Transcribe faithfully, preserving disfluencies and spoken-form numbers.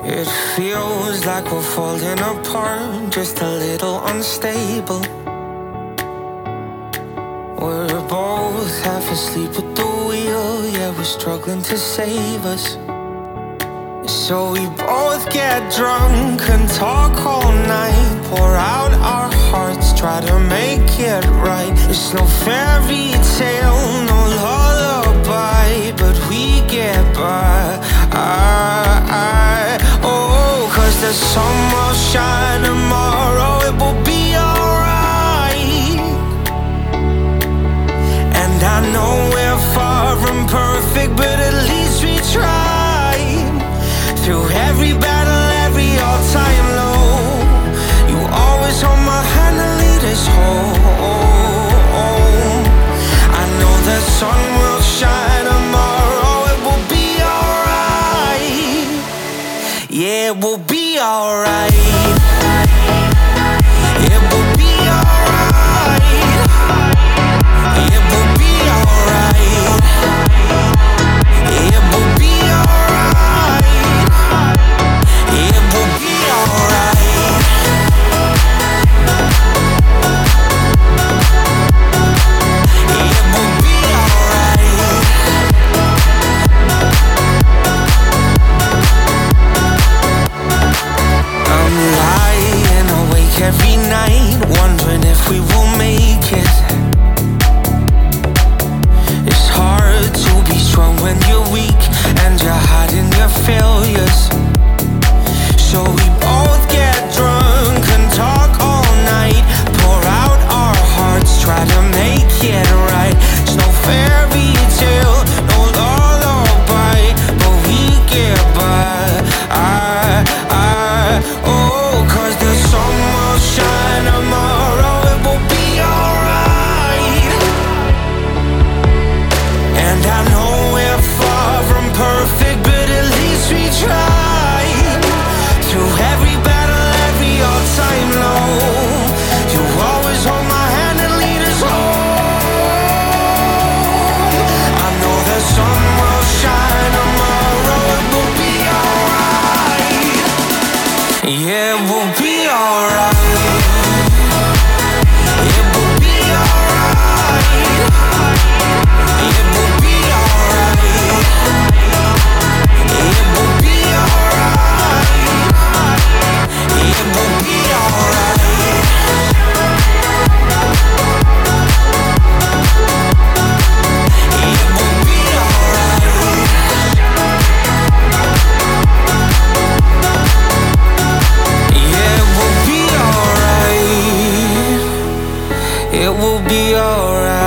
It feels like we're falling apart, just a little unstable. We're both half asleep at the wheel, yeah, we're struggling to save us. So we both get drunk and talk all night, pour out our hearts, try to make it right. It's no fairy tale, no lullaby, but we get by. I, I, oh, cause the sun will shine tomorrow, it will be alright. And I know we're far from perfect, but at least we tried. Through every battle, every all-time low, you always hold my hand and lead us home. I know the sun will shine tomorrow, it will be alright. Yeah, it will be alright. It will be alright. It will be alright. It will be alright. It will be alright. It will be alright. I'm lying awake every night, wondering if we will make it. It's hard to be strong when you're weak and you're hiding your failures. So we both get drunk and talk all night, pour out our hearts, try to make it right. It's no fairy tale, no lullaby, but we get by. I, I, oh, cause the sun will shine tomorrow, it will be alright. And I know we're far from perfect, but at least we tried. Through every battle, every all-time low, you always hold my hand and lead us home. I know the sun will shine tomorrow, it will be alright. Yeah, it will be alright. It will be alright. It will be alright. It will be alright. It will be alright. It will be alright. Yeah, it will be alright. It will be alright.